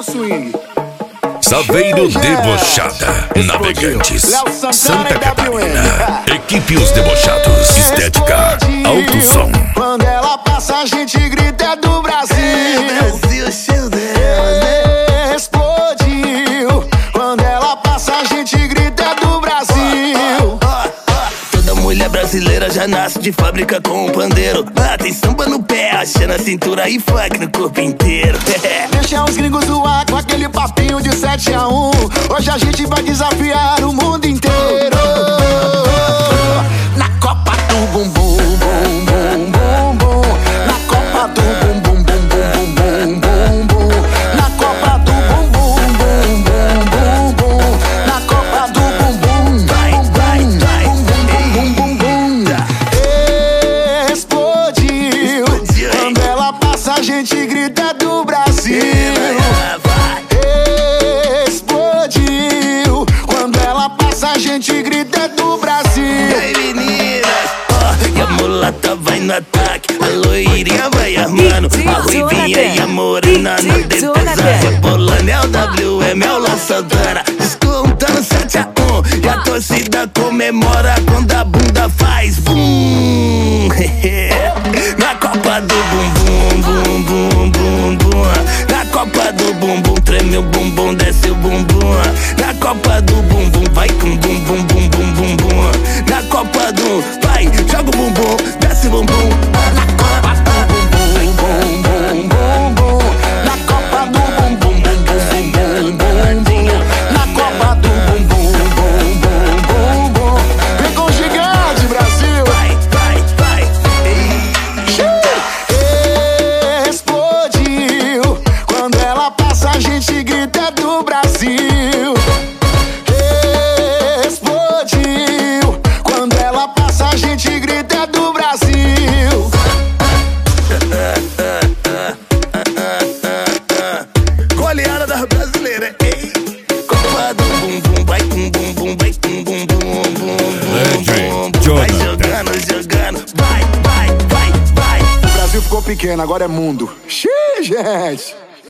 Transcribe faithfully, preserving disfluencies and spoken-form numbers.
o swing. Saveiro Debochada, Navegantes, Santa Catarina. Equipe Os Debochados, Estética, Alto Som. Quando ela passa a gente grita é do Brasil. Brasil, cheio dela, né? Explodiu. Quando ela passa a gente grita é do Brasil. Toda mulher brasileira já nasce de fábrica com um pandeiro. Ah, tem samba no pé, axé na cintura e funk no corpo inteiro. Deixa os gringos zoar com aquele papinho de sete a um. Hoje a gente vai desafiar o mundo inteiro. Na Copa do Bumbum, bum, bum, bum, bum. Na Copa do Bumbum, bum, bum, bum, bum, bum. Na Copa do Bumbum, bum, bum, bum, bum. Na Copa do Bumbum, Vai, vai, vai. bum, bum, bum. Explodiu. Quando ela passa a gente grita do Brasil. Explodiu. Quando ela passa a gente grita do Brasil. E aí, meninas? Ó, e a mulata vai no ataque, a loirinha vai armando, a ruivinha e a morena na defesa. Rebolando é o W M, é o La Santana, descontando sete a um. E a torcida comemora quando a bunda faz bum. Na Copa do Bumbum, bum, bum, bum, bum. Na Copa do Bumbum, treme o bumbum, desce o bumbum. Na Copa do Bumbum, vai com bum, bum, bum, bum, bum, bum. Na Copa do, vai, joga o bumbum, desce o bumbum. Na Copa do Bumbum, bum, bum, bum, bum. Na Copa do Bumbum, bum, bum, bum, bum, bum. Na Copa do Bumbum, bum, bum, bum, bum. Vem com o gigante, Brasil. Vai, vai, vai. Explodiu. Quando ela passa a gente grita é do Brasil. Explodiu. Quando ela passa a gente grita é do Brasil. Goleada das brasileiras, ei. Copa do Bumbum, vai com bumbum, vai com bumbum, bum, bum, bum. Vai jogando, jogando, vai, vai, vai, vai. O Brasil ficou pequeno, agora é mundo. Xiii, gente.